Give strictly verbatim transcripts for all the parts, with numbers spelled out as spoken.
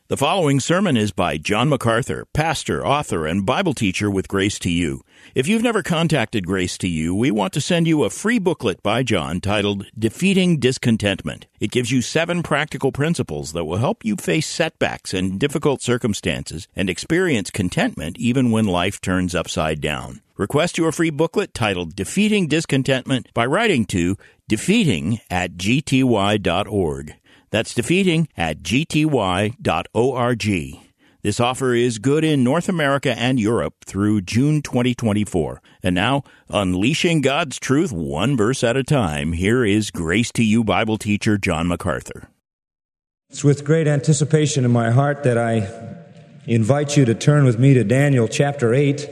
The following sermon is by John MacArthur, pastor, author, and Bible teacher with Grace to You. If you've never contacted Grace to You, we want to send you a free booklet by John titled Defeating Discontentment. It gives you seven practical principles that will help you face setbacks and difficult circumstances and experience contentment even when life turns upside down. Request your free booklet titled Defeating Discontentment by writing to defeating at g t y dot org. That's defeating at g t y dot org. This offer is good in North America and Europe through June twenty twenty-four. And now, unleashing God's truth one verse at a time, here is Grace to You Bible teacher John MacArthur. It's with great anticipation in my heart that I invite you to turn with me to Daniel chapter eight.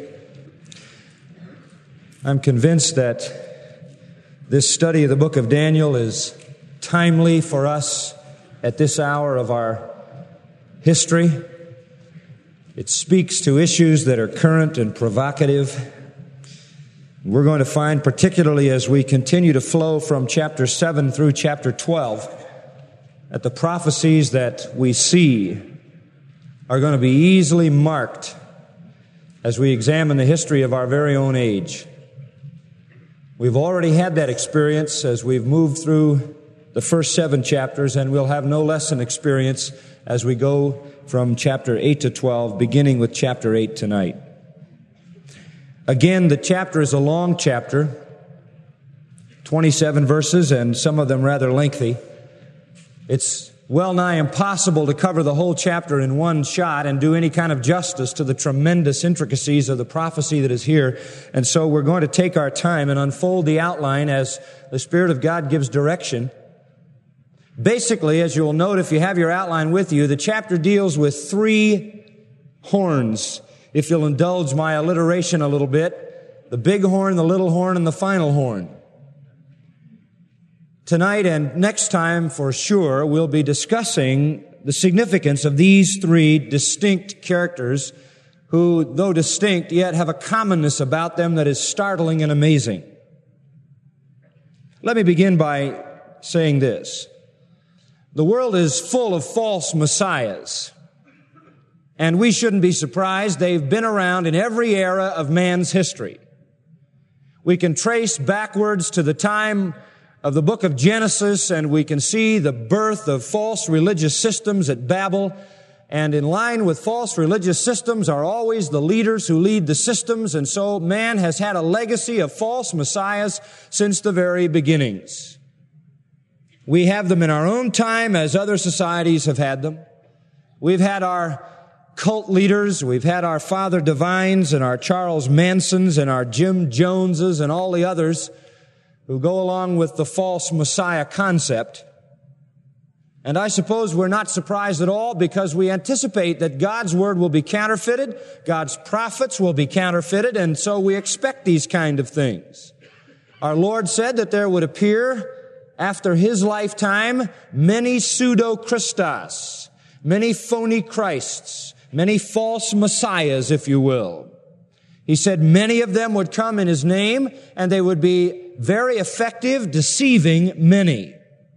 I'm convinced that this study of the book of Daniel is timely for us at this hour of our history. It speaks to issues that are current and provocative. We're going to find, particularly as we continue to flow from chapter seven through chapter twelve, that the prophecies that we see are going to be easily marked as we examine the history of our very own age. We've already had that experience as we've moved through the first seven chapters, and we'll have no less an experience as we go from chapter eight to twelve, beginning with chapter eight tonight. Again, the chapter is a long chapter, twenty-seven verses, and some of them rather lengthy. It's well nigh impossible to cover the whole chapter in one shot and do any kind of justice to the tremendous intricacies of the prophecy that is here. And so we're going to take our time and unfold the outline as the Spirit of God gives direction. Basically, as you'll note if you have your outline with you, the chapter deals with three horns, if you'll indulge my alliteration a little bit. The big horn, the little horn, and the final horn. Tonight and next time, for sure, we'll be discussing the significance of these three distinct characters who, though distinct, yet have a commonness about them that is startling and amazing. Let me begin by saying this. The world is full of false messiahs, and we shouldn't be surprised. They've been around in every era of man's history. We can trace backwards to the time of the book of Genesis, and we can see the birth of false religious systems at Babel. And in line with false religious systems are always the leaders who lead the systems, and so man has had a legacy of false messiahs since the very beginnings. We have them in our own time as other societies have had them. We've had our cult leaders, we've had our Father Divines and our Charles Mansons and our Jim Joneses and all the others who go along with the false Messiah concept. And I suppose we're not surprised at all because we anticipate that God's Word will be counterfeited, God's prophets will be counterfeited, and so we expect these kind of things. Our Lord said that there would appear after His lifetime many pseudo-Christos, many phony Christs, many false messiahs, if you will. He said many of them would come in His name, and they would be very effective, deceiving many.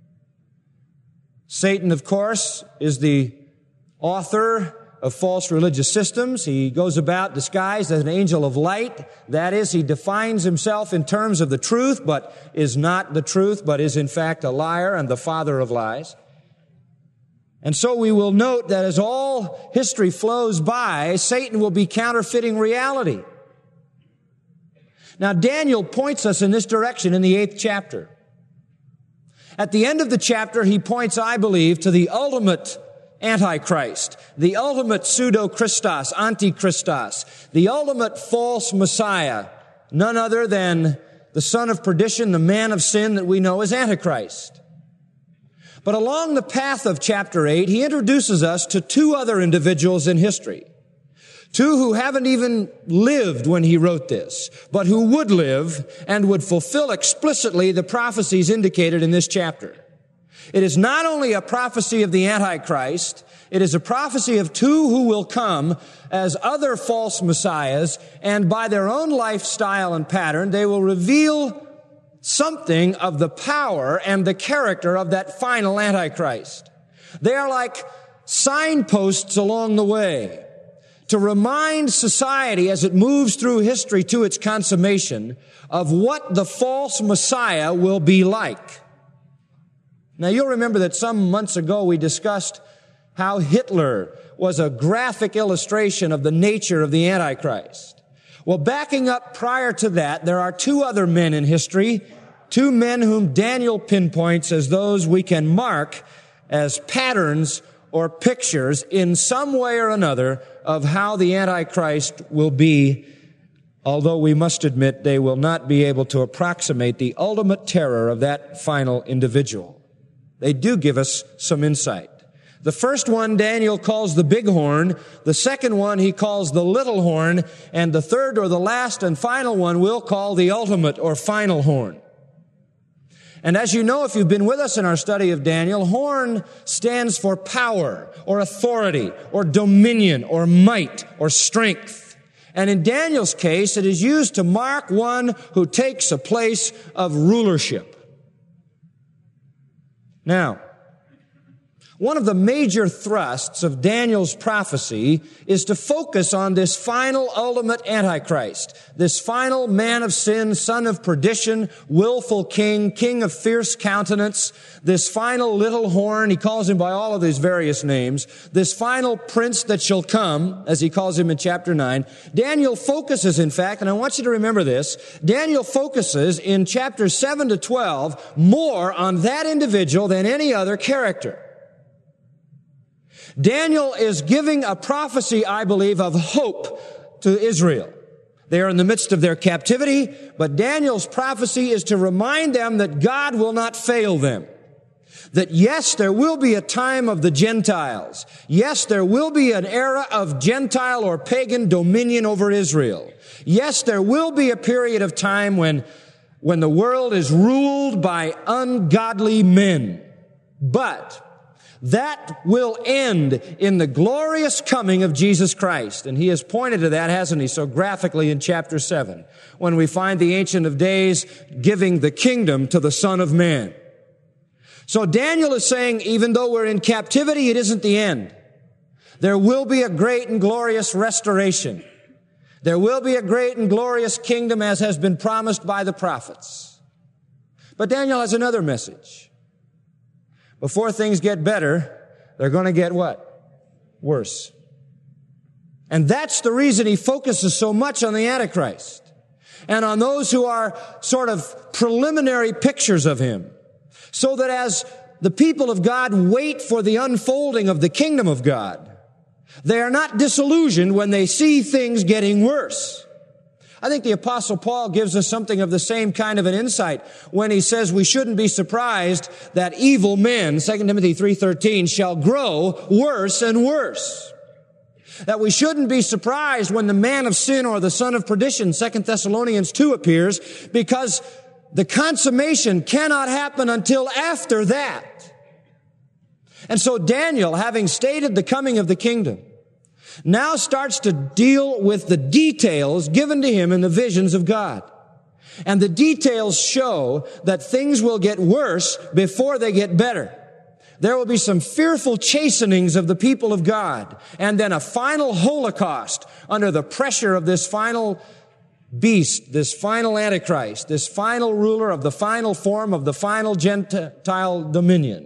Satan, of course, is the author of false religious systems. He goes about disguised as an angel of light. That is, he defines himself in terms of the truth, but is not the truth, but is in fact a liar and the father of lies. And so we will note that as all history flows by, Satan will be counterfeiting reality. Now, Daniel points us in this direction in the eighth chapter. At the end of the chapter, he points, I believe, to the ultimate Antichrist, the ultimate pseudo-Christos, anti-Christos, the ultimate false Messiah, none other than the son of perdition, the man of sin that we know as Antichrist. But along the path of chapter eight, he introduces us to two other individuals in history. Two who haven't even lived when he wrote this, but who would live and would fulfill explicitly the prophecies indicated in this chapter. It is not only a prophecy of the Antichrist, it is a prophecy of two who will come as other false messiahs, and by their own lifestyle and pattern, they will reveal something of the power and the character of that final Antichrist. They are like signposts along the way to remind society as it moves through history to its consummation of what the false Messiah will be like. Now, you'll remember that some months ago we discussed how Hitler was a graphic illustration of the nature of the Antichrist. Well, backing up prior to that, there are two other men in history, two men whom Daniel pinpoints as those we can mark as patterns or pictures in some way or another of how the Antichrist will be, although we must admit they will not be able to approximate the ultimate terror of that final individual. They do give us some insight. The first one Daniel calls the big horn, the second one he calls the little horn, and the third or the last and final one we'll call the ultimate or final horn. And as you know, if you've been with us in our study of Daniel, horn stands for power or authority or dominion or might or strength. And in Daniel's case, it is used to mark one who takes a place of rulership. Now, one of the major thrusts of Daniel's prophecy is to focus on this final ultimate Antichrist, this final man of sin, son of perdition, willful king, king of fierce countenance, this final little horn, he calls him by all of these various names, this final prince that shall come, as he calls him in chapter nine. Daniel focuses, in fact, and I want you to remember this, Daniel focuses in chapters seven to twelve more on that individual than any other character. Daniel is giving a prophecy, I believe, of hope to Israel. They are in the midst of their captivity, but Daniel's prophecy is to remind them that God will not fail them. That yes, there will be a time of the Gentiles. Yes, there will be an era of Gentile or pagan dominion over Israel. Yes, there will be a period of time when, when the world is ruled by ungodly men. But that will end in the glorious coming of Jesus Christ. And he has pointed to that, hasn't he, so graphically in chapter seven, when we find the Ancient of Days giving the kingdom to the Son of Man. So Daniel is saying, even though we're in captivity, it isn't the end. There will be a great and glorious restoration. There will be a great and glorious kingdom as has been promised by the prophets. But Daniel has another message. Before things get better, they're going to get what? Worse. And that's the reason he focuses so much on the Antichrist and on those who are sort of preliminary pictures of him, so that as the people of God wait for the unfolding of the kingdom of God, they are not disillusioned when they see things getting worse. I think the Apostle Paul gives us something of the same kind of an insight when he says we shouldn't be surprised that evil men, Second Timothy three thirteen, shall grow worse and worse. That we shouldn't be surprised when the man of sin or the son of perdition, Second Thessalonians two, appears, because the consummation cannot happen until after that. And so Daniel, having stated the coming of the kingdom, now starts to deal with the details given to him in the visions of God. And the details show that things will get worse before they get better. There will be some fearful chastenings of the people of God, and then a final Holocaust under the pressure of this final beast, this final Antichrist, this final ruler of the final form of the final Gentile dominion.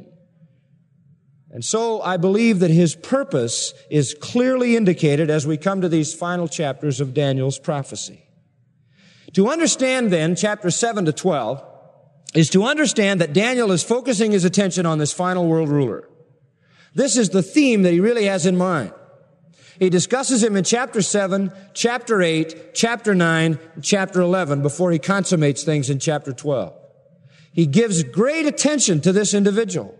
And so I believe that his purpose is clearly indicated as we come to these final chapters of Daniel's prophecy. To understand then chapters seven to twelve is to understand that Daniel is focusing his attention on this final world ruler. This is the theme that he really has in mind. He discusses him in chapter seven, chapter eight, chapter nine, and chapter eleven before he consummates things in chapter twelve. He gives great attention to this individual,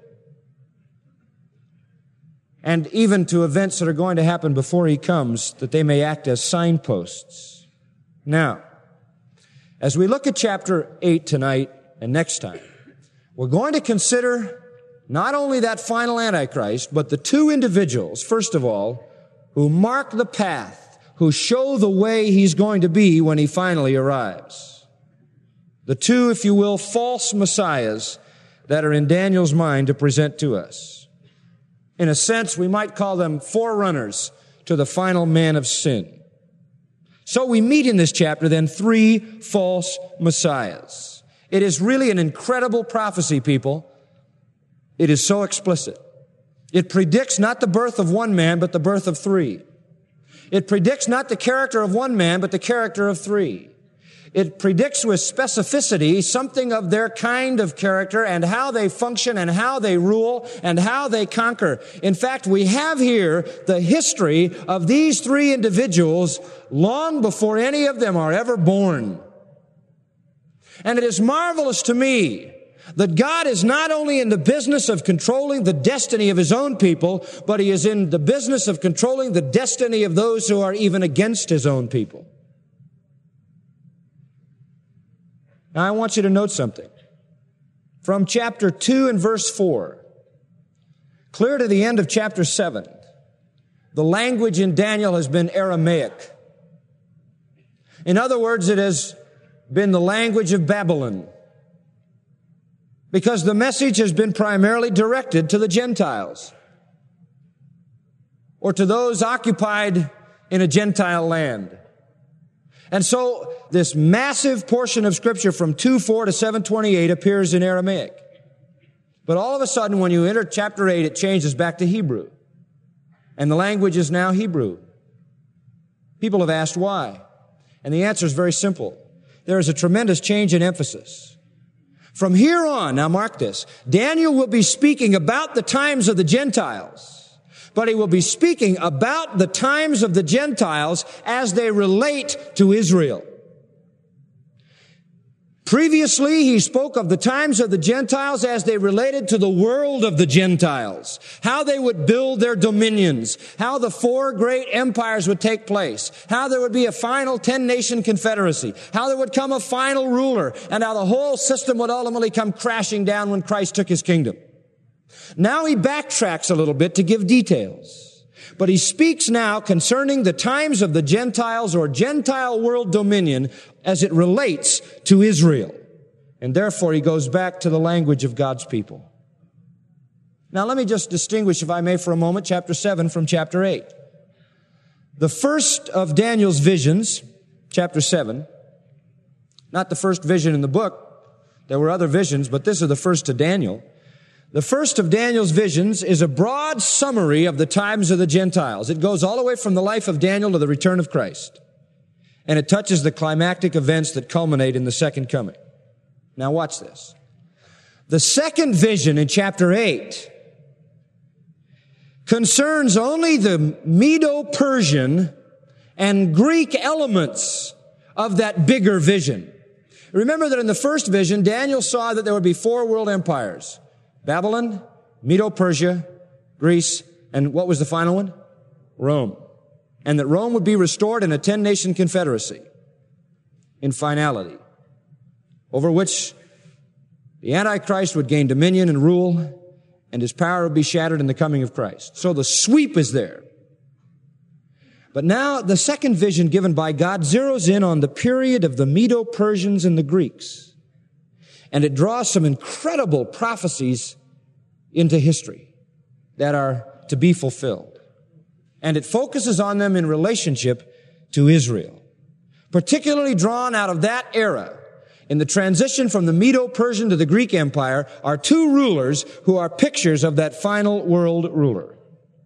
and even to events that are going to happen before he comes, that they may act as signposts. Now, as we look at chapter eight tonight and next time, we're going to consider not only that final Antichrist, but the two individuals, first of all, who mark the path, who show the way he's going to be when he finally arrives. The two, if you will, false messiahs that are in Daniel's mind to present to us. In a sense, we might call them forerunners to the final man of sin. So we meet in this chapter then three false messiahs. It is really an incredible prophecy, people. It is so explicit. It predicts not the birth of one man, but the birth of three. It predicts not the character of one man, but the character of three. It predicts with specificity something of their kind of character and how they function and how they rule and how they conquer. In fact, we have here the history of these three individuals long before any of them are ever born. And it is marvelous to me that God is not only in the business of controlling the destiny of His own people, but He is in the business of controlling the destiny of those who are even against His own people. Now, I want you to note something. From chapter two and verse four, clear to the end of chapter seven, the language in Daniel has been Aramaic. In other words, it has been the language of Babylon, because the message has been primarily directed to the Gentiles or to those occupied in a Gentile land. And so this massive portion of Scripture from two four to seven twenty-eight appears in Aramaic. But all of a sudden, when you enter chapter eight, it changes back to Hebrew. And the language is now Hebrew. People have asked why. And the answer is very simple. There is a tremendous change in emphasis. From here on, now mark this, Daniel will be speaking about the times of the Gentiles. But he will be speaking about the times of the Gentiles as they relate to Israel. Previously, he spoke of the times of the Gentiles as they related to the world of the Gentiles, how they would build their dominions, how the four great empires would take place, how there would be a final ten-nation confederacy, how there would come a final ruler, and how the whole system would ultimately come crashing down when Christ took His kingdom. Now he backtracks a little bit to give details. But he speaks now concerning the times of the Gentiles or Gentile world dominion as it relates to Israel. And therefore he goes back to the language of God's people. Now let me just distinguish, if I may, for a moment, chapter seven from chapter eight. The first of Daniel's visions, chapter seven, not the first vision in the book. There were other visions, but this is the first to Daniel. The first of Daniel's visions is a broad summary of the times of the Gentiles. It goes all the way from the life of Daniel to the return of Christ. And it touches the climactic events that culminate in the second coming. Now watch this. The second vision in chapter eight concerns only the Medo-Persian and Greek elements of that bigger vision. Remember that in the first vision, Daniel saw that there would be four world empires. Babylon, Medo-Persia, Greece, and what was the final one? Rome. And that Rome would be restored in a ten-nation confederacy in finality, over which the Antichrist would gain dominion and rule, and his power would be shattered in the coming of Christ. So the sweep is there. But now the second vision given by God zeroes in on the period of the Medo-Persians and the Greeks. And it draws some incredible prophecies into history that are to be fulfilled. And it focuses on them in relationship to Israel, particularly drawn out of that era. In the transition from the Medo-Persian to the Greek Empire are two rulers who are pictures of that final world ruler.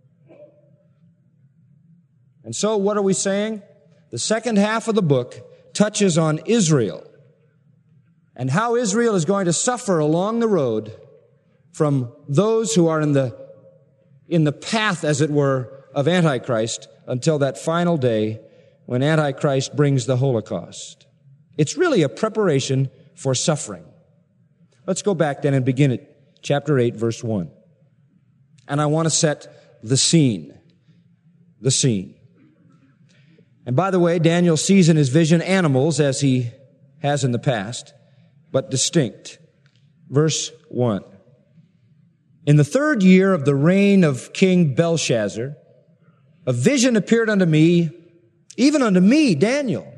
And so what are we saying? The second half of the book touches on Israel and how Israel is going to suffer along the road from those who are in the, in the path, as it were, of Antichrist until that final day when Antichrist brings the Holocaust. It's really a preparation for suffering. Let's go back then and begin at chapter eight, verse one. And I want to set the scene. The scene. And by the way, Daniel sees in his vision animals as he has in the past, but distinct. Verse one. In the third year of the reign of King Belshazzar, a vision appeared unto me, even unto me, Daniel,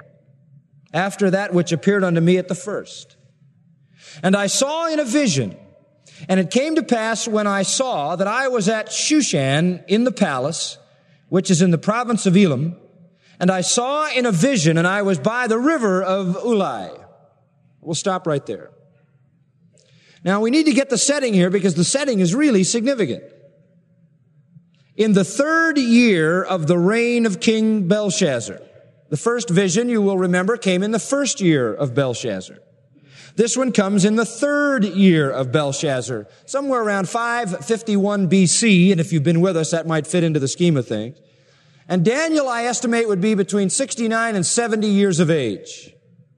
after that which appeared unto me at the first. And I saw in a vision, And it came to pass when I saw that I was at Shushan in the palace, which is in the province of Elam, and I saw in a vision, and I was by the river of Ulai. We'll stop right there. Now, we need to get the setting here because the setting is really significant. In the third year of the reign of King Belshazzar, the first vision, you will remember, came in the first year of Belshazzar. This one comes in the third year of Belshazzar, somewhere around five fifty-one B C, and if you've been with us, that might fit into the scheme of things. And Daniel, I estimate, would be between sixty-nine and seventy years of age.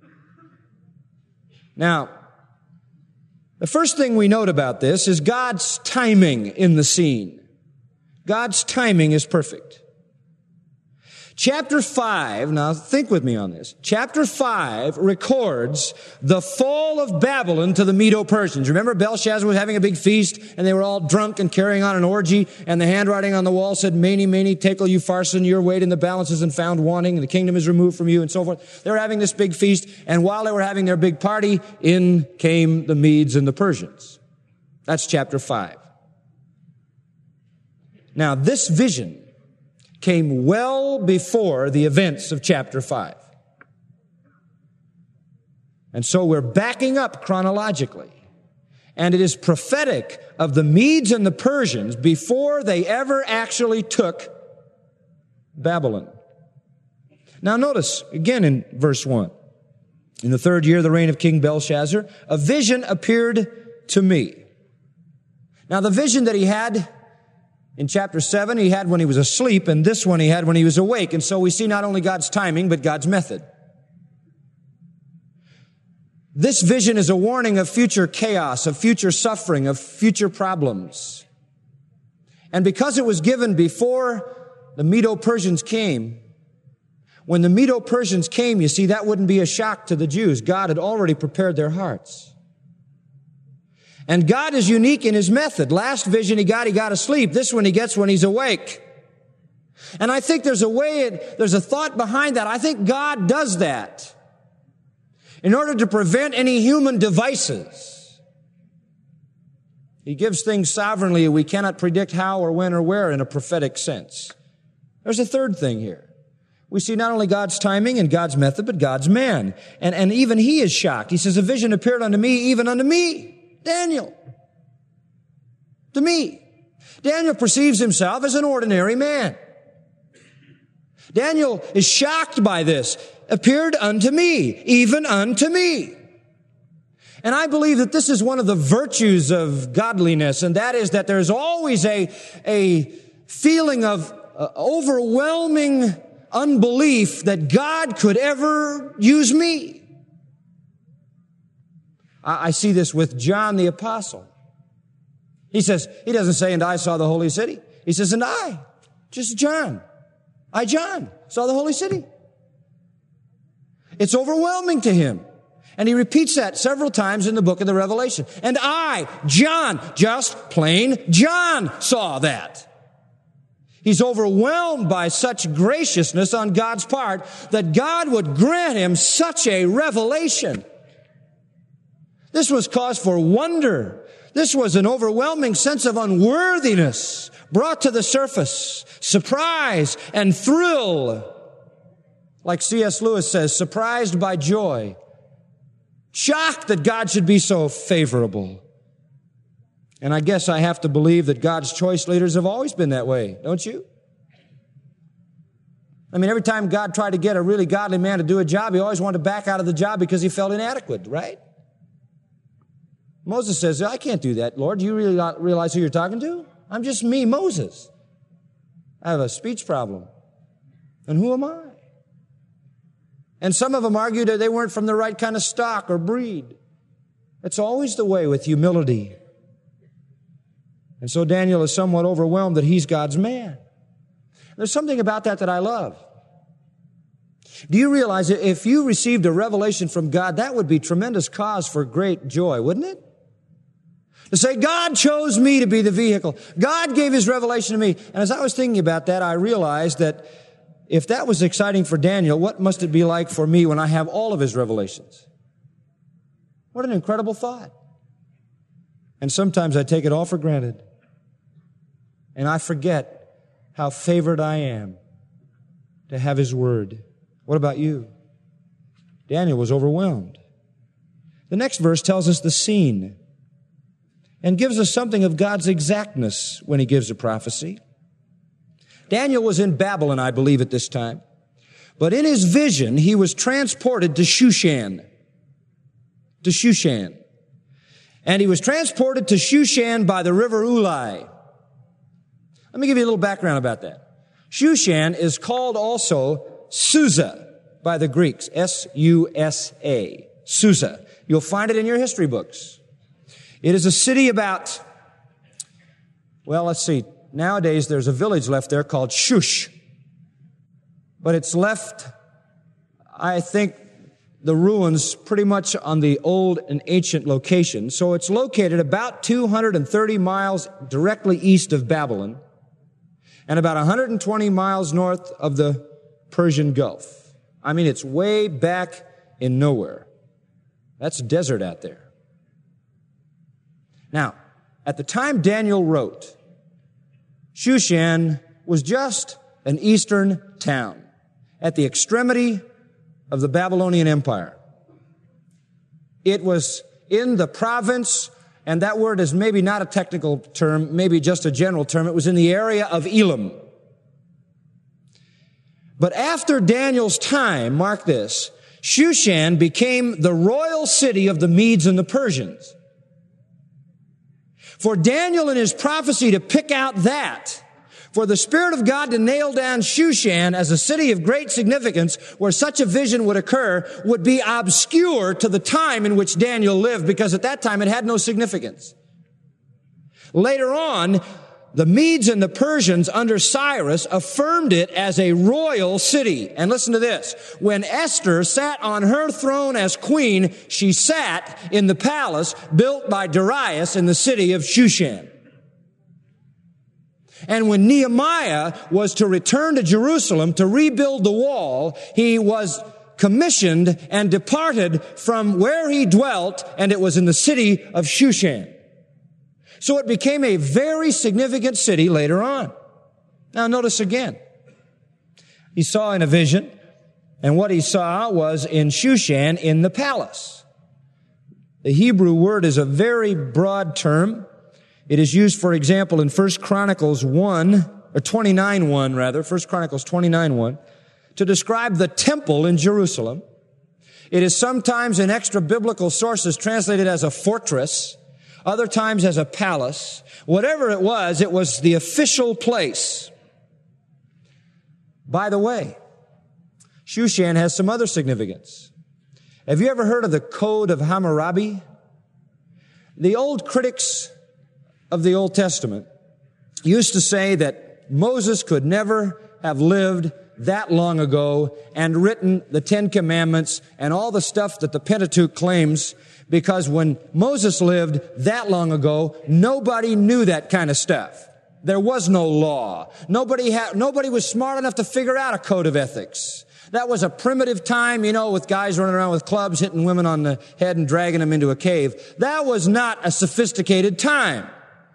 Now, the first thing we note about this is God's timing in the scene. God's timing is perfect. Chapter five, now think with me on this. Chapter five records the fall of Babylon to the Medo-Persians. Remember, Belshazzar was having a big feast, and they were all drunk and carrying on an orgy, and the handwriting on the wall said, Mene, mene, tekel, upharsin, your weight in the balances and found wanting, and the kingdom is removed from you, and so forth. They were having this big feast, and while they were having their big party, in came the Medes and the Persians. That's chapter five. Now, this vision came well before the events of chapter five. And so we're backing up chronologically. And it is prophetic of the Medes and the Persians before they ever actually took Babylon. Now notice, again in verse one, in the third year of the reign of King Belshazzar, a vision appeared to me. Now the vision that he had in chapter seven, he had when he was asleep, and this one he had when he was awake. And so we see not only God's timing, but God's method. This vision is a warning of future chaos, of future suffering, of future problems. And because it was given before the Medo-Persians came, when the Medo-Persians came, you see, that wouldn't be a shock to the Jews. God had already prepared their hearts. And God is unique in His method. Last vision he got, he got asleep. This one he gets when he's awake. And I think there's a way, it, there's a thought behind that. I think God does that in order to prevent any human devices. He gives things sovereignly. We cannot predict how or when or where in a prophetic sense. There's a third thing here. We see not only God's timing and God's method, but God's man. And, and even he is shocked. He says, a vision appeared unto me, even unto me. Daniel. To me. Daniel perceives himself as an ordinary man. Daniel is shocked by this. Appeared unto me, even unto me. And I believe that this is one of the virtues of godliness, and that is that there's always a, a feeling of uh, overwhelming unbelief that God could ever use me. I see this with John the Apostle. He says, he doesn't say, and I saw the holy city. He says, and I, just John. I, John, saw the holy city. It's overwhelming to him. And he repeats that several times in the book of the Revelation. And I, John, just plain John, saw that. He's overwhelmed by such graciousness on God's part that God would grant him such a revelation. This was cause for wonder. This was an overwhelming sense of unworthiness brought to the surface, surprise and thrill. Like C S Lewis says, surprised by joy, shocked that God should be so favorable. And I guess I have to believe that God's choice leaders have always been that way, don't you? I mean, every time God tried to get a really godly man to do a job, he always wanted to back out of the job because he felt inadequate, right? Moses says, I can't do that, Lord. Do you really not realize who you're talking to? I'm just me, Moses. I have a speech problem. And who am I? And some of them argued that they weren't from the right kind of stock or breed. It's always the way with humility. And so Daniel is somewhat overwhelmed that he's God's man. There's something about that that I love. Do you realize that if you received a revelation from God, that would be tremendous cause for great joy, wouldn't it? To say, God chose me to be the vehicle. God gave His revelation to me. And as I was thinking about that, I realized that if that was exciting for Daniel, what must it be like for me when I have all of his revelations? What an incredible thought. And sometimes I take it all for granted. And I forget how favored I am to have His Word. What about you? Daniel was overwhelmed. The next verse tells us the scene and gives us something of God's exactness when He gives a prophecy. Daniel was in Babylon, I believe, at this time. But in his vision, he was transported to Shushan. To Shushan. And he was transported to Shushan by the river Ulai. Let me give you a little background about that. Shushan is called also Susa by the Greeks. S U S A. Susa. You'll find it in your history books. It is a city about, well, let's see. Nowadays, there's a village left there called Shush. But it's left, I think, the ruins pretty much on the old and ancient location. So it's located about two hundred thirty miles directly east of Babylon and about one hundred twenty miles north of the Persian Gulf. I mean, it's way back in nowhere. That's desert out there. Now, at the time Daniel wrote, Shushan was just an eastern town at the extremity of the Babylonian Empire. It was in the province, and that word is maybe not a technical term, maybe just a general term. It was in the area of Elam. But after Daniel's time, mark this, Shushan became the royal city of the Medes and the Persians. For Daniel in his prophecy to pick out that, for the Spirit of God to nail down Shushan as a city of great significance where such a vision would occur would be obscure to the time in which Daniel lived, because at that time it had no significance. Later on, the Medes and the Persians under Cyrus affirmed it as a royal city. And listen to this. When Esther sat on her throne as queen, she sat in the palace built by Darius in the city of Shushan. And when Nehemiah was to return to Jerusalem to rebuild the wall, he was commissioned and departed from where he dwelt, and it was in the city of Shushan. So it became a very significant city later on. Now notice again. He saw in a vision, and what he saw was in Shushan in the palace. The Hebrew word is a very broad term. It is used, for example, in First Chronicles one, or twenty-nine one rather, First Chronicles twenty-nine one, to describe the temple in Jerusalem. It is sometimes in extra biblical sources translated as a fortress, other times as a palace. Whatever it was, it was the official place. By the way, Shushan has some other significance. Have you ever heard of the Code of Hammurabi? The old critics of the Old Testament used to say that Moses could never have lived that long ago and written the Ten Commandments and all the stuff that the Pentateuch claims, because when Moses lived that long ago, nobody knew that kind of stuff. There was no law. Nobody had, nobody was smart enough to figure out a code of ethics. That was a primitive time, you know, with guys running around with clubs, hitting women on the head and dragging them into a cave. That was not a sophisticated time.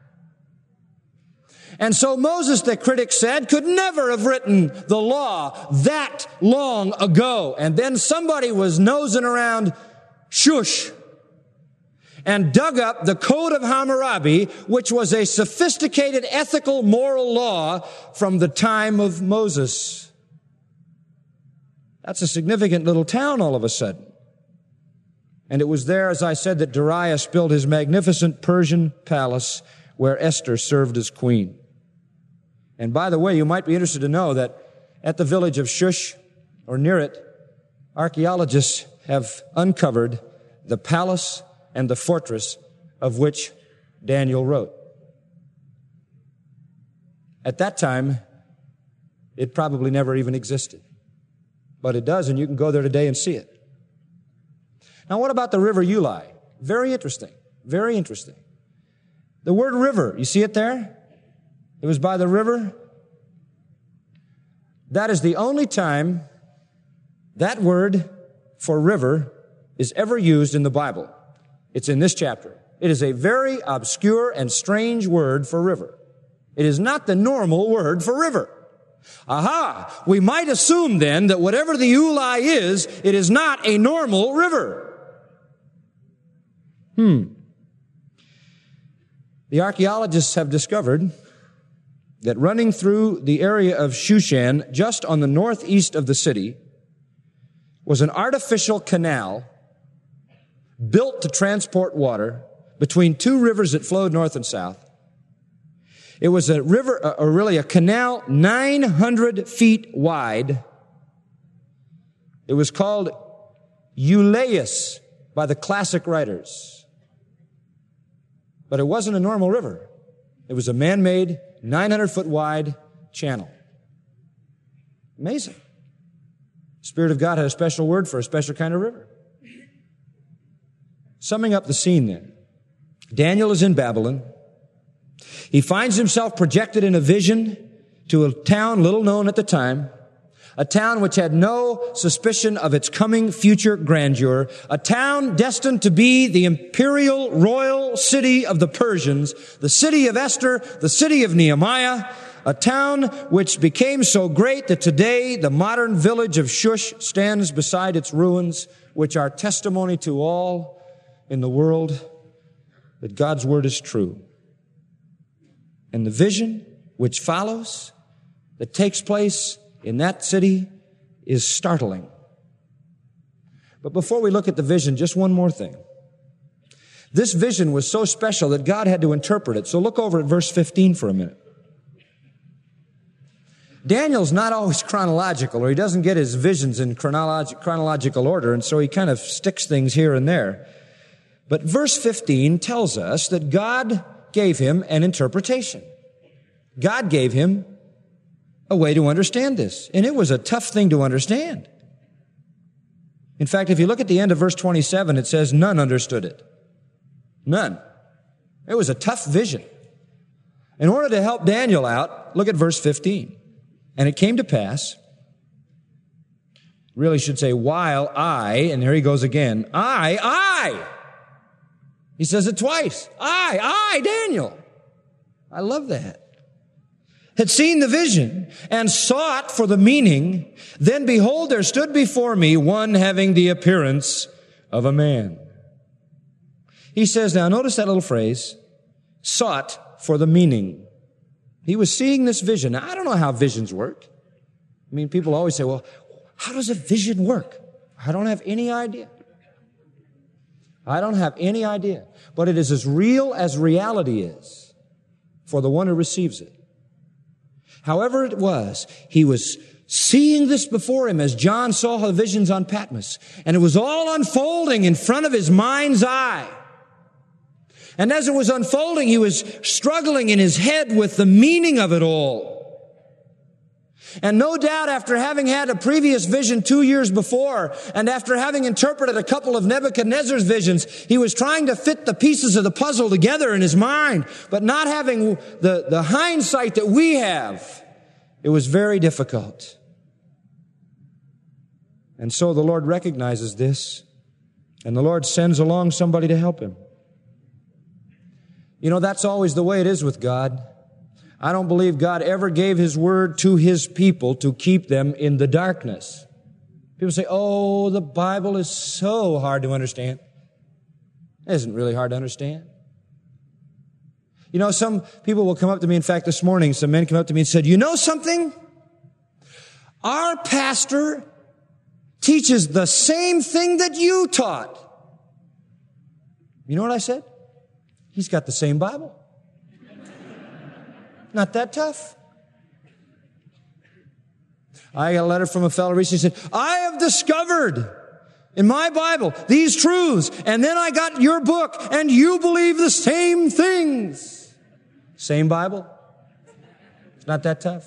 And so Moses, the critics said, could never have written the law that long ago. And then somebody was nosing around Shush and dug up the Code of Hammurabi, which was a sophisticated ethical moral law from the time of Moses. That's a significant little town all of a sudden. And it was there, as I said, that Darius built his magnificent Persian palace where Esther served as queen. And by the way, you might be interested to know that at the village of Shush, or near it, archaeologists have uncovered the palace and the fortress of which Daniel wrote. At that time, it probably never even existed. But it does, and you can go there today and see it. Now, what about the river Ulai? Very interesting. Very interesting. The word river, you see it there? It was by the river. That is the only time that word for river is ever used in the Bible. It's in this chapter. It is a very obscure and strange word for river. It is not the normal word for river. Aha! We might assume then that whatever the Ulai is, it is not a normal river. Hmm. The archaeologists have discovered that running through the area of Shushan, just on the northeast of the city, was an artificial canal built to transport water between two rivers that flowed north and south. It was a river, or really a canal nine hundred feet wide. It was called Euleus by the classic writers. But it wasn't a normal river. It was a man-made, nine hundred foot wide channel. Amazing. The Spirit of God had a special word for a special kind of river. Summing up the scene then, Daniel is in Babylon. He finds himself projected in a vision to a town little known at the time, a town which had no suspicion of its coming future grandeur, a town destined to be the imperial royal city of the Persians, the city of Esther, the city of Nehemiah, a town which became so great that today the modern village of Shush stands beside its ruins, which are testimony to all in the world that God's word is true. And the vision which follows, that takes place in that city, is startling. But before we look at the vision, just one more thing. This vision was so special that God had to interpret it. So look over at verse fifteen for a minute. Daniel's not always chronological, or he doesn't get his visions in chronolog- chronological order, and so he kind of sticks things here and there. But verse fifteen tells us that God gave him an interpretation. God gave him a way to understand this. And it was a tough thing to understand. In fact, if you look at the end of verse twenty-seven, it says none understood it. None. It was a tough vision. In order to help Daniel out, look at verse fifteen. And it came to pass, really should say, while I, and here he goes again, I, I, he says it twice. I, I, Daniel. I love that. Had seen the vision and sought for the meaning. Then behold, there stood before me one having the appearance of a man. He says, now notice that little phrase, sought for the meaning. He was seeing this vision. Now, I don't know how visions work. I mean, people always say, well, how does a vision work? I don't have any idea. I don't have any idea. But it is as real as reality is for the one who receives it. However it was, he was seeing this before him as John saw the visions on Patmos. And it was all unfolding in front of his mind's eye. And as it was unfolding, he was struggling in his head with the meaning of it all. And no doubt after having had a previous vision two years before, and after having interpreted a couple of Nebuchadnezzar's visions, he was trying to fit the pieces of the puzzle together in his mind, but not having the, the hindsight that we have. It was very difficult. And so the Lord recognizes this, and the Lord sends along somebody to help him. You know, that's always the way it is with God. I don't believe God ever gave His word to His people to keep them in the darkness. People say, oh, the Bible is so hard to understand. It isn't really hard to understand. You know, some people will come up to me. In fact, this morning, some men came up to me and said, you know something? Our pastor teaches the same thing that you taught. You know what I said? He's got the same Bible. Not that tough. I got a letter from a fellow recently. He said, I have discovered in my Bible these truths, and then I got your book, and you believe the same things. Same Bible. It's not that tough.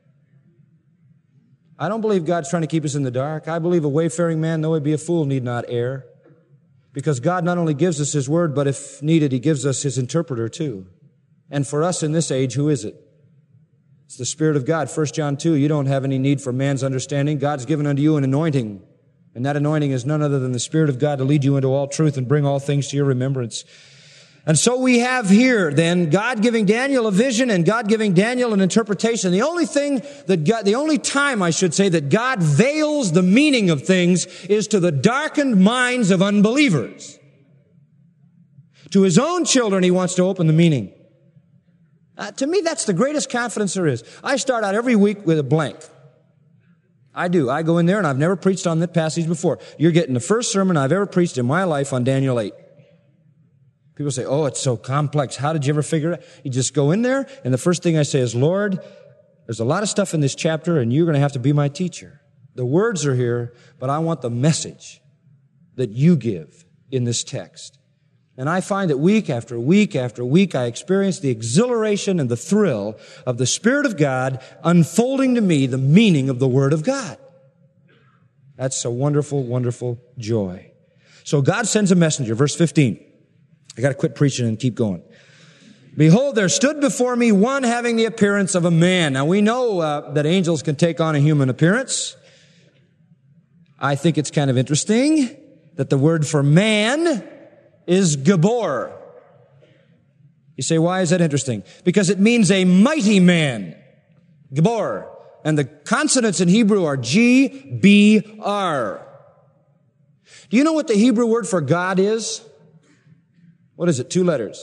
I don't believe God's trying to keep us in the dark. I believe a wayfaring man, though he be a fool, need not err. Because God not only gives us His word, but if needed, He gives us His interpreter too. And for us in this age, who is it? It's the Spirit of God. First John two, you don't have any need for man's understanding. God's given unto you an anointing. And that anointing is none other than the Spirit of God to lead you into all truth and bring all things to your remembrance. And so we have here then God giving Daniel a vision and God giving Daniel an interpretation. The only thing that God, the only time I should say that God veils the meaning of things is to the darkened minds of unbelievers. To his own children, he wants to open the meaning. Uh, to me, that's the greatest confidence there is. I start out every week with a blank. I do. I go in there and I've never preached on that passage before. You're getting the first sermon I've ever preached in my life on Daniel eight. People say, oh, it's so complex. How did you ever figure it out? You just go in there, and the first thing I say is, Lord, there's a lot of stuff in this chapter, and you're going to have to be my teacher. The words are here, but I want the message that you give in this text. And I find that week after week after week, I experience the exhilaration and the thrill of the Spirit of God unfolding to me the meaning of the Word of God. That's a wonderful, wonderful joy. So God sends a messenger, verse fifteen. I got to quit preaching and keep going. Behold, there stood before me one having the appearance of a man. Now, we know uh, that angels can take on a human appearance. I think it's kind of interesting that the word for man is Gabor. You say, why is that interesting? Because it means a mighty man. Gabor. And the consonants in Hebrew are G, B, R. Do you know what the Hebrew word for God is? What is it? Two letters.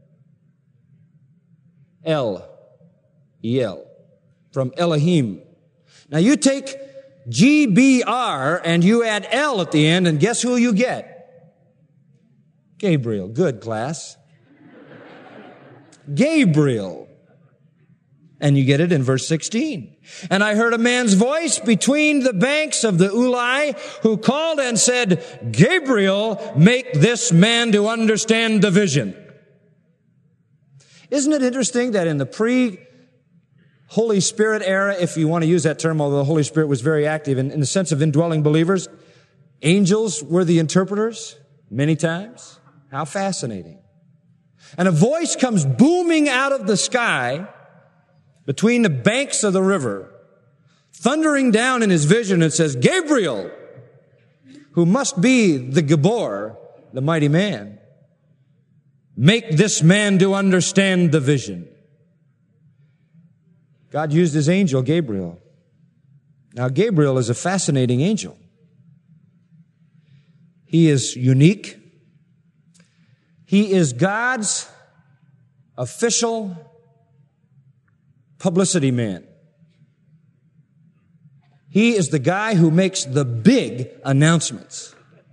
El. E L. From Elohim. Now you take G B R and you add L at the end, and guess who you get? Gabriel. Good, class. Gabriel. And you get it in verse sixteen. And I heard a man's voice between the banks of the Ulai, who called and said, Gabriel, make this man to understand the vision. Isn't it interesting that in the pre-Holy Spirit era, if you want to use that term, although the Holy Spirit was very active in, in the sense of indwelling believers, angels were the interpreters many times? How fascinating. And a voice comes booming out of the sky between the banks of the river, thundering down in his vision, and says, Gabriel, who must be the Gabor, the mighty man, make this man to understand the vision. God used his angel, Gabriel. Now, Gabriel is a fascinating angel. He is unique. He is God's official publicity man. He is the guy who makes the big announcements.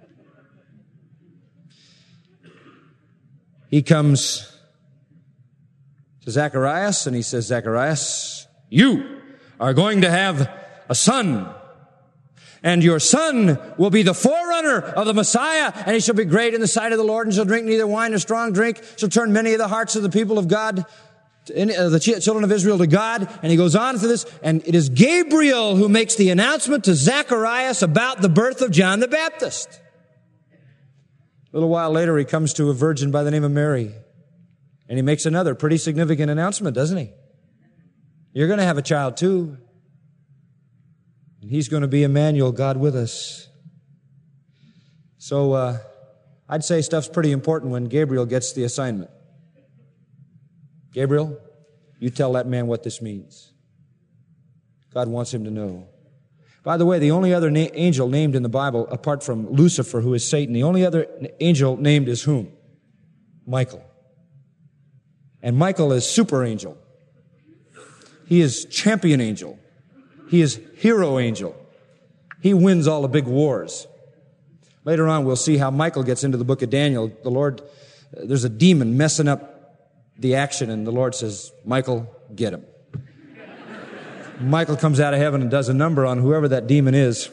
He comes to Zacharias and he says, Zacharias, you are going to have a son, and your son will be the forerunner of the Messiah, and he shall be great in the sight of the Lord, and shall drink neither wine nor strong drink, shall turn many of the hearts of the people of God, the children of Israel, to God. And he goes on to this, and it is Gabriel who makes the announcement to Zacharias about the birth of John the Baptist. A little while later, he comes to a virgin by the name of Mary, and he makes another pretty significant announcement, doesn't he? You're going to have a child too, and he's going to be Emmanuel, God with us. So uh, I'd say stuff's pretty important when Gabriel gets the assignment. Gabriel, you tell that man what this means. God wants him to know. By the way, the only other na- angel named in the Bible, apart from Lucifer, who is Satan, the only other angel named is whom? Michael. And Michael is super angel. He is champion angel. He is hero angel. He wins all the big wars. Later on, we'll see how Michael gets into the book of Daniel. The Lord, there's a demon messing up the action, and the Lord says, Michael, get him. Michael comes out of heaven and does a number on whoever that demon is.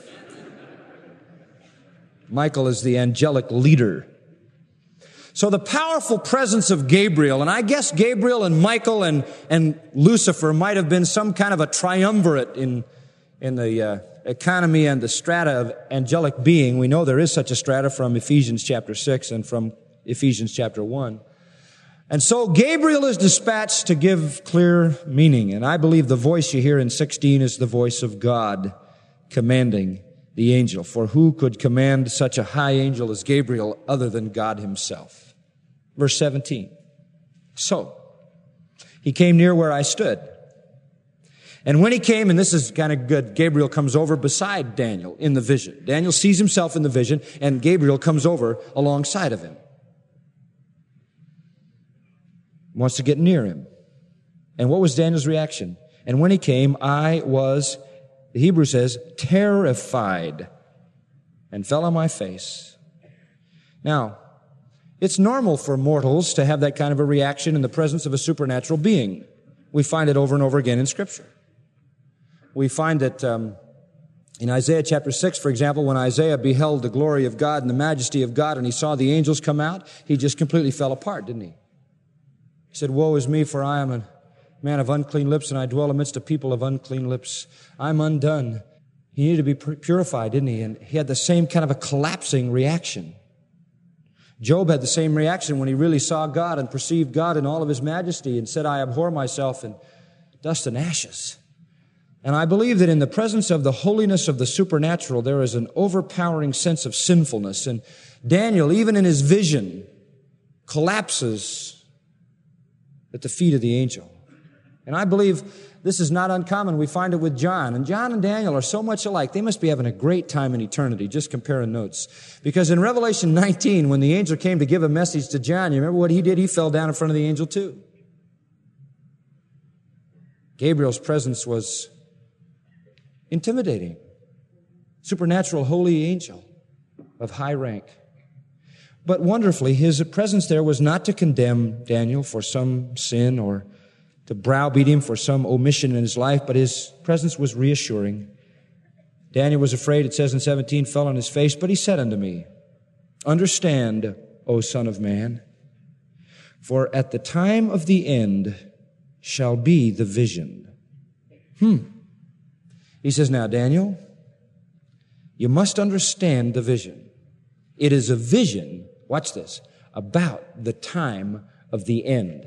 Michael is the angelic leader. So the powerful presence of Gabriel, and I guess Gabriel and Michael and, and Lucifer might have been some kind of a triumvirate in, in the uh, economy and the strata of angelic being. We know there is such a strata from Ephesians chapter six and from Ephesians chapter one. And so Gabriel is dispatched to give clear meaning. And I believe the voice you hear in sixteen is the voice of God commanding the angel. For who could command such a high angel as Gabriel other than God himself? Verse seventeen. So, he came near where I stood. And when he came, and this is kind of good, Gabriel comes over beside Daniel in the vision. Daniel sees himself in the vision, and Gabriel comes over alongside of him. Wants to get near him. And what was Daniel's reaction? And when he came, I was, the Hebrew says, terrified, and fell on my face. Now, it's normal for mortals to have that kind of a reaction in the presence of a supernatural being. We find it over and over again in Scripture. We find it um, in Isaiah chapter six, for example, when Isaiah beheld the glory of God and the majesty of God, and he saw the angels come out, he just completely fell apart, didn't he? He said, woe is me, for I am a man of unclean lips, and I dwell amidst a people of unclean lips. I'm undone. He needed to be purified, didn't he? And he had the same kind of a collapsing reaction. Job had the same reaction when he really saw God and perceived God in all of his majesty and said, I abhor myself in dust and ashes. And I believe that in the presence of the holiness of the supernatural, there is an overpowering sense of sinfulness. And Daniel, even in his vision, collapses at the feet of the angel. And I believe this is not uncommon. We find it with John. And John and Daniel are so much alike. They must be having a great time in eternity, just comparing notes. Because in Revelation nineteen, when the angel came to give a message to John, you remember what he did? He fell down in front of the angel too. Gabriel's presence was intimidating. Supernatural, holy angel of high rank. But wonderfully, his presence there was not to condemn Daniel for some sin or to browbeat him for some omission in his life, but his presence was reassuring. Daniel was afraid, it says in seventeen, fell on his face, but he said unto me, understand, O Son of Man, for at the time of the end shall be the vision. Hmm. He says, now, Daniel, you must understand the vision. It is a vision, watch this, about the time of the end.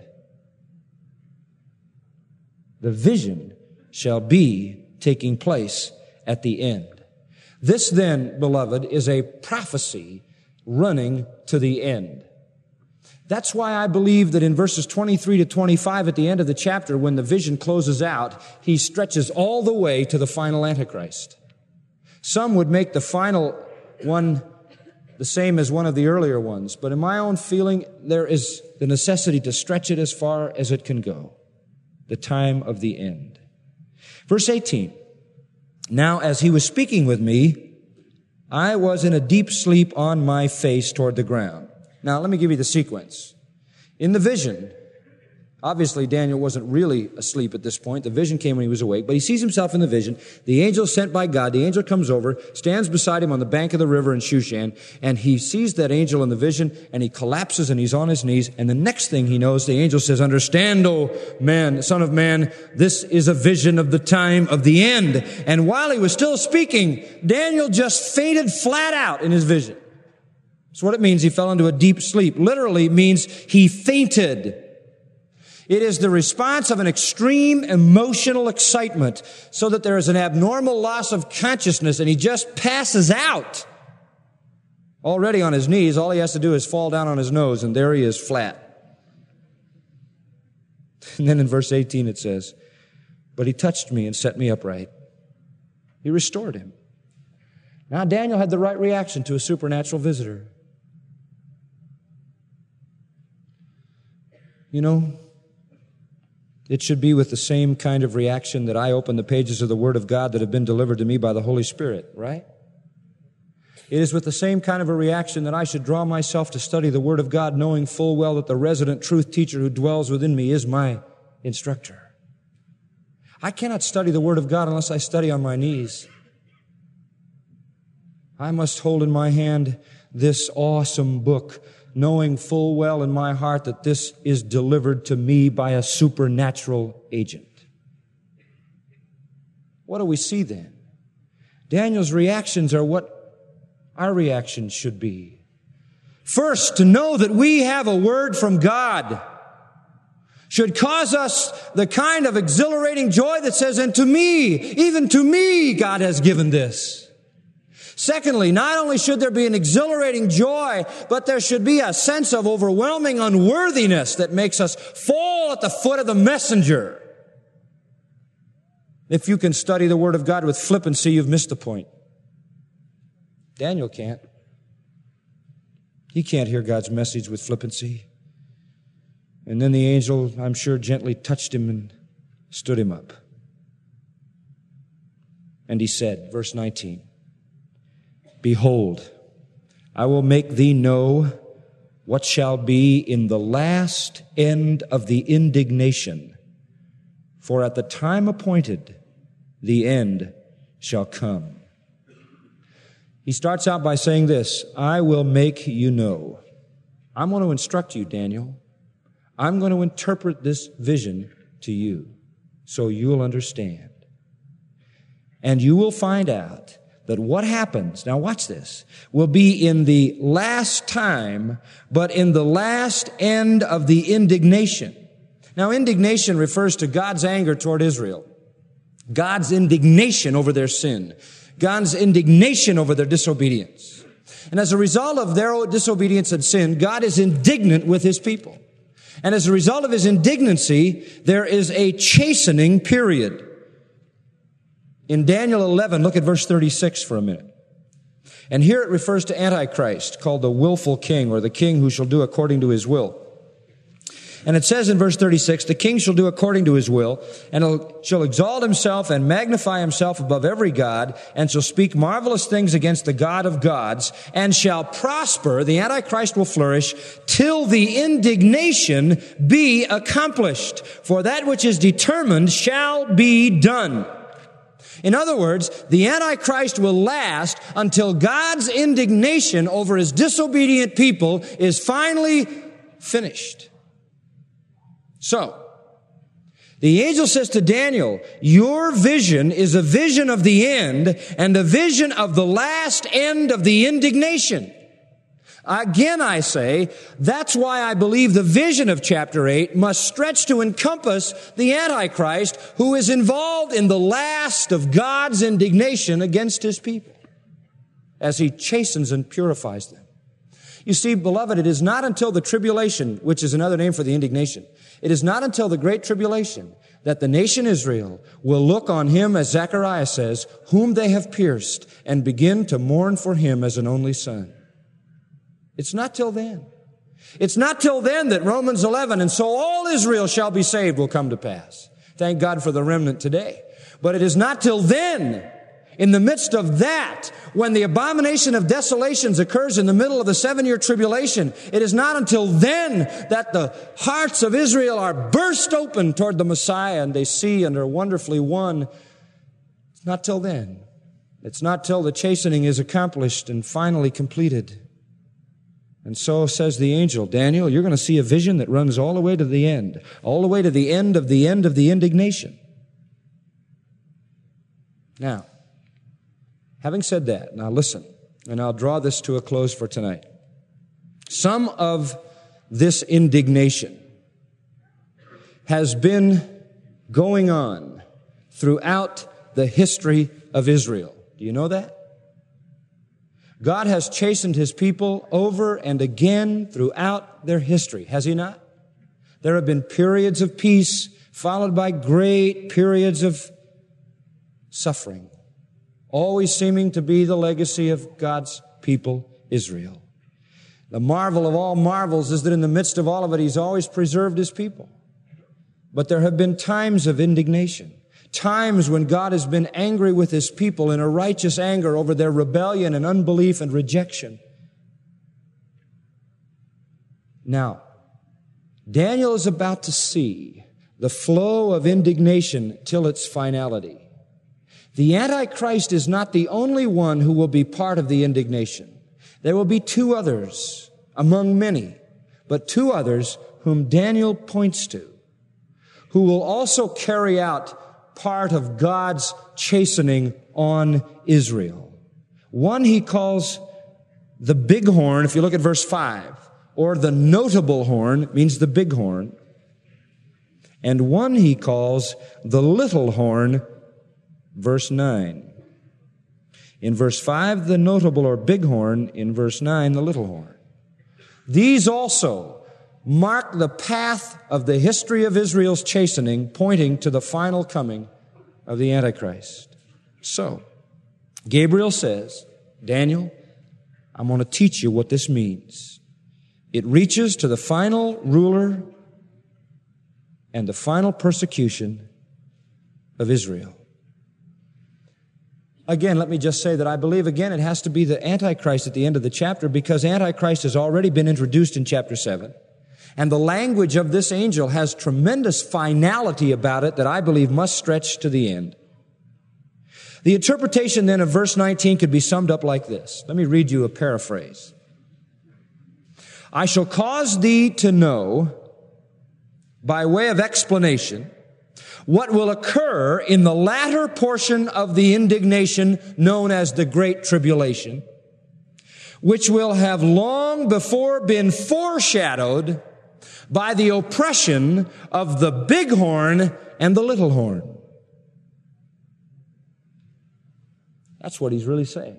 The vision shall be taking place at the end. This then, beloved, is a prophecy running to the end. That's why I believe that in verses twenty-three to twenty-five at the end of the chapter, when the vision closes out, he stretches all the way to the final Antichrist. Some would make the final one the same as one of the earlier ones, but in my own feeling, there is the necessity to stretch it as far as it can go. The time of the end. Verse eighteen. Now, as he was speaking with me, I was in a deep sleep on my face toward the ground. Now, let me give you the sequence. In the vision, obviously Daniel wasn't really asleep at this point. The vision came when he was awake, but he sees himself in the vision. The angel sent by God, the angel comes over, stands beside him on the bank of the river in Shushan, and he sees that angel in the vision, and he collapses and he's on his knees, and the next thing he knows, the angel says, understand, O man, son of man, this is a vision of the time of the end. And while he was still speaking, Daniel just fainted flat out in his vision. That's what it means. He fell into a deep sleep. Literally means he fainted. It is the response of an extreme emotional excitement so that there is an abnormal loss of consciousness and he just passes out. Already on his knees, all he has to do is fall down on his nose and there he is flat. And then in verse eighteen it says, but he touched me and set me upright. He restored him. Now Daniel had the right reaction to a supernatural visitor. You know, it should be with the same kind of reaction that I open the pages of the Word of God that have been delivered to me by the Holy Spirit, right? It is with the same kind of a reaction that I should draw myself to study the Word of God, knowing full well that the resident truth teacher who dwells within me is my instructor. I cannot study the Word of God unless I study on my knees. I must hold in my hand this awesome book, knowing full well in my heart that this is delivered to me by a supernatural agent. What do we see then? Daniel's reactions are what our reactions should be. First, to know that we have a word from God should cause us the kind of exhilarating joy that says, and to me, even to me, God has given this. Secondly, not only should there be an exhilarating joy, but there should be a sense of overwhelming unworthiness that makes us fall at the foot of the messenger. If you can study the Word of God with flippancy, you've missed the point. Daniel can't. He can't hear God's message with flippancy. And then the angel, I'm sure, gently touched him and stood him up. And he said, verse nineteen, Behold, I will make thee know what shall be in the last end of the indignation. For at the time appointed, the end shall come. He starts out by saying this, I will make you know. I'm going to instruct you, Daniel. I'm going to interpret this vision to you so you'll understand. And you will find out that what happens, now watch this, will be in the last time, but in the last end of the indignation. Now, indignation refers to God's anger toward Israel, God's indignation over their sin, God's indignation over their disobedience. And as a result of their disobedience and sin, God is indignant with His people. And as a result of His indignancy, there is a chastening period. In Daniel eleven, look at verse thirty-six for a minute. And here it refers to Antichrist, called the willful king, or the king who shall do according to his will. And it says in verse thirty-six, the king shall do according to his will, and shall exalt himself and magnify himself above every god, and shall speak marvelous things against the God of gods, and shall prosper, the Antichrist will flourish, till the indignation be accomplished. For that which is determined shall be done. In other words, the Antichrist will last until God's indignation over His disobedient people is finally finished. So, the angel says to Daniel, your vision is a vision of the end and a vision of the last end of the indignation. Again, I say, that's why I believe the vision of chapter eight must stretch to encompass the Antichrist, who is involved in the last of God's indignation against His people as He chastens and purifies them. You see, beloved, it is not until the tribulation, which is another name for the indignation, it is not until the great tribulation that the nation Israel will look on Him, as Zechariah says, whom they have pierced, and begin to mourn for Him as an only son. It's not till then. It's not till then that Romans eleven, and so all Israel shall be saved, will come to pass. Thank God for the remnant today. But it is not till then, in the midst of that, when the abomination of desolations occurs in the middle of the seven-year tribulation, it is not until then that the hearts of Israel are burst open toward the Messiah and they see and are wonderfully won. It's not till then. It's not till the chastening is accomplished and finally completed. And so says the angel, Daniel, you're going to see a vision that runs all the way to the end, all the way to the end of the end of the indignation. Now, having said that, now listen, and I'll draw this to a close for tonight. Some of this indignation has been going on throughout the history of Israel. Do you know that? God has chastened His people over and again throughout their history, has He not? There have been periods of peace followed by great periods of suffering, always seeming to be the legacy of God's people, Israel. The marvel of all marvels is that in the midst of all of it, He's always preserved His people. But there have been times of indignation, times when God has been angry with His people in a righteous anger over their rebellion and unbelief and rejection. Now, Daniel is about to see the flow of indignation till its finality. The Antichrist is not the only one who will be part of the indignation. There will be two others among many, but two others whom Daniel points to, who will also carry out part of God's chastening on Israel. One he calls the big horn, if you look at verse five, or the notable horn, means the big horn. And one he calls the little horn, verse nine. In verse five, the notable or big horn. In verse nine, the little horn. These also mark the path of the history of Israel's chastening, pointing to the final coming of the Antichrist. So, Gabriel says, Daniel, I'm going to teach you what this means. It reaches to the final ruler and the final persecution of Israel. Again, let me just say that I believe, again, it has to be the Antichrist at the end of the chapter, because Antichrist has already been introduced in chapter seven. And the language of this angel has tremendous finality about it that I believe must stretch to the end. The interpretation then of verse nineteen could be summed up like this. Let me read you a paraphrase. I shall cause thee to know, by way of explanation, what will occur in the latter portion of the indignation known as the Great Tribulation, which will have long before been foreshadowed by the oppression of the big horn and the little horn. That's what he's really saying.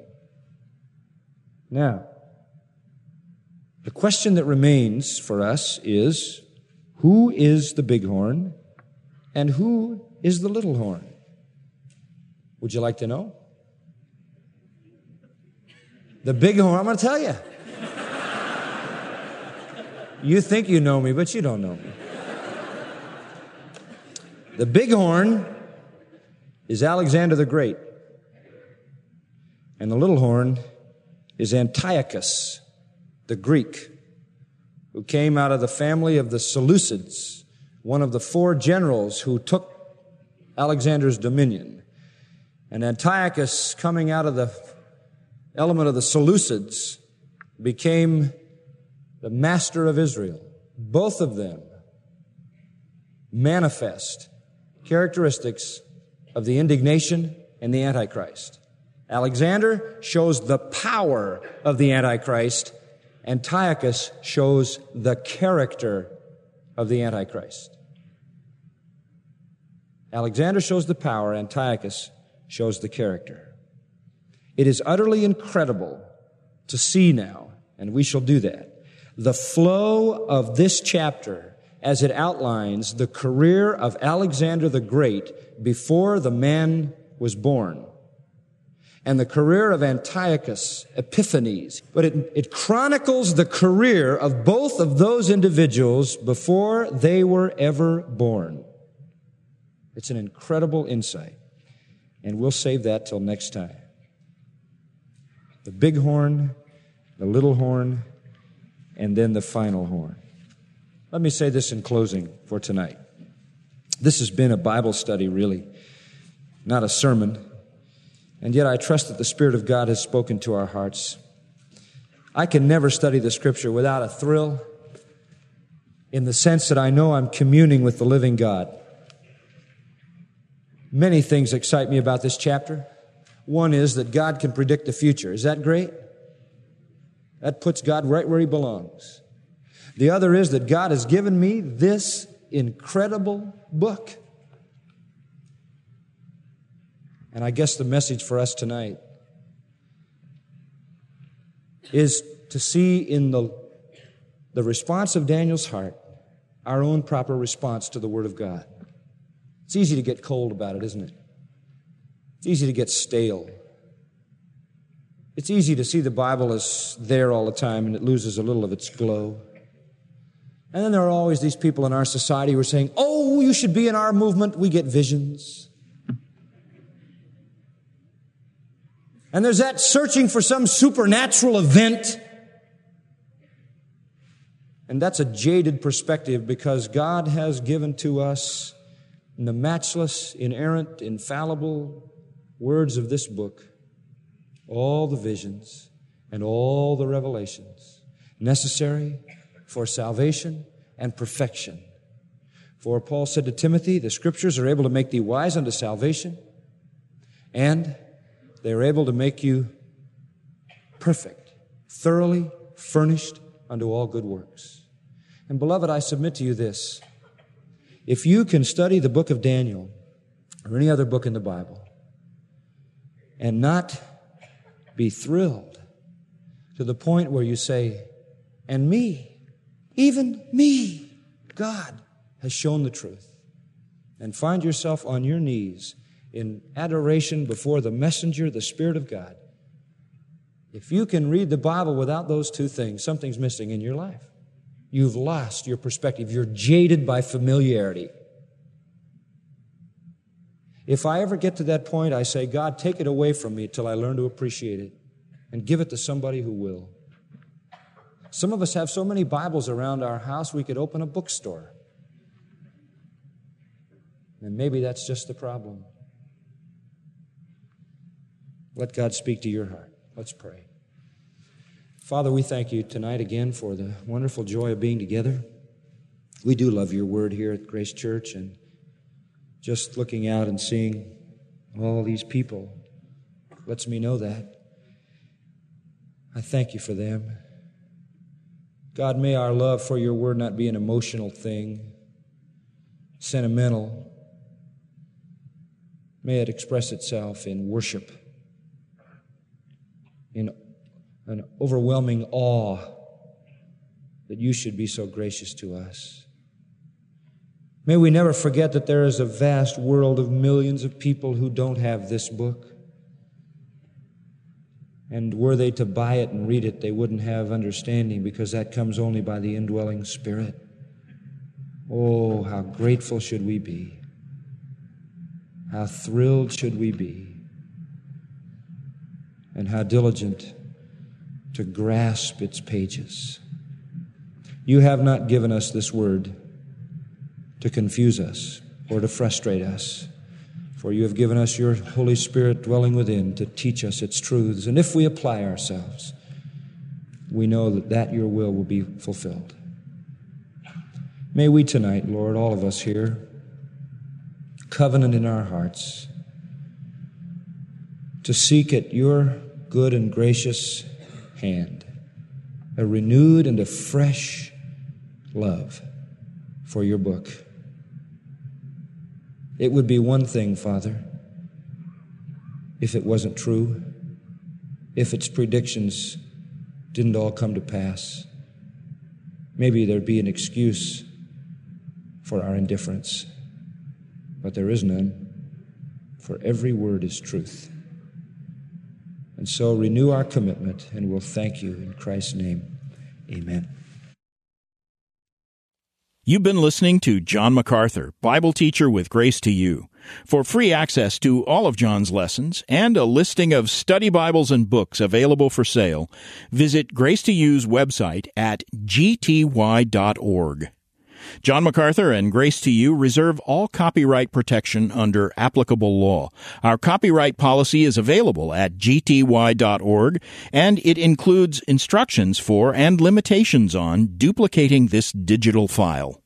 Now, the question that remains for us is, who is the big horn and who is the little horn? Would you like to know? The big horn, I'm going to tell you. You think you know me, but you don't know me. The big horn is Alexander the Great. And the little horn is Antiochus, the Greek, who came out of the family of the Seleucids, one of the four generals who took Alexander's dominion. And Antiochus, coming out of the element of the Seleucids, became the master of Israel. Both of them manifest characteristics of the indignation and the Antichrist. Alexander shows the power of the Antichrist. Antiochus shows the character of the Antichrist. Alexander shows the power. Antiochus shows the character. It is utterly incredible to see now, and we shall do that, the flow of this chapter as it outlines the career of Alexander the Great before the man was born, and the career of Antiochus Epiphanes. But it, it chronicles the career of both of those individuals before they were ever born. It's an incredible insight, and we'll save that till next time. The big horn, the little horn, and then the final horn. Let me say this in closing for tonight. This has been a Bible study, really, not a sermon. And yet I trust that the Spirit of God has spoken to our hearts. I can never study the Scripture without a thrill, in the sense that I know I'm communing with the living God. Many things excite me about this chapter. One is that God can predict the future. Is that great? That puts God right where He belongs. The other is that God has given me this incredible book. And I guess the message for us tonight is to see in the, the response of Daniel's heart our own proper response to the Word of God. It's easy to get cold about it, isn't it? It's easy to get stale. It's easy to see the Bible as there all the time and it loses a little of its glow. And then there are always these people in our society who are saying, oh, you should be in our movement. We get visions. And there's that searching for some supernatural event. And that's a jaded perspective, because God has given to us in the matchless, inerrant, infallible words of this book all the visions and all the revelations necessary for salvation and perfection. For Paul said to Timothy, the Scriptures are able to make thee wise unto salvation, and they are able to make you perfect, thoroughly furnished unto all good works. And beloved, I submit to you this. If you can study the book of Daniel or any other book in the Bible and not be thrilled to the point where you say, and me, even me, God has shown the truth. And find yourself on your knees in adoration before the messenger, the Spirit of God. If you can read the Bible without those two things, something's missing in your life. You've lost your perspective. You're jaded by familiarity. If I ever get to that point, I say, God, take it away from me till I learn to appreciate it and give it to somebody who will. Some of us have so many Bibles around our house, we could open a bookstore. And maybe that's just the problem. Let God speak to your heart. Let's pray. Father, we thank you tonight again for the wonderful joy of being together. We do love your word here at Grace Church, and just looking out and seeing all these people lets me know that. I thank you for them. God, may our love for your word not be an emotional thing, sentimental. May it express itself in worship, in an overwhelming awe that you should be so gracious to us. May we never forget that there is a vast world of millions of people who don't have this book. And were they to buy it and read it, they wouldn't have understanding, because that comes only by the indwelling Spirit. Oh, how grateful should we be. How thrilled should we be. And how diligent to grasp its pages. You have not given us this word to confuse us or to frustrate us, for you have given us your Holy Spirit dwelling within to teach us its truths. And if we apply ourselves, we know that that your will will be fulfilled. May we tonight, Lord, all of us here, covenant in our hearts, to seek at your good and gracious hand a renewed and a fresh love for your book. It would be one thing, Father, if it wasn't true, if its predictions didn't all come to pass. Maybe there'd be an excuse for our indifference, but there is none, for every word is truth. And so renew our commitment, and we'll thank you in Christ's name. Amen. You've been listening to John MacArthur, Bible teacher with Grace to You. For free access to all of John's lessons and a listing of study Bibles and books available for sale, visit Grace to You's website at g t y dot org. John MacArthur and Grace to You reserve all copyright protection under applicable law. Our copyright policy is available at g t y dot org, and it includes instructions for and limitations on duplicating this digital file.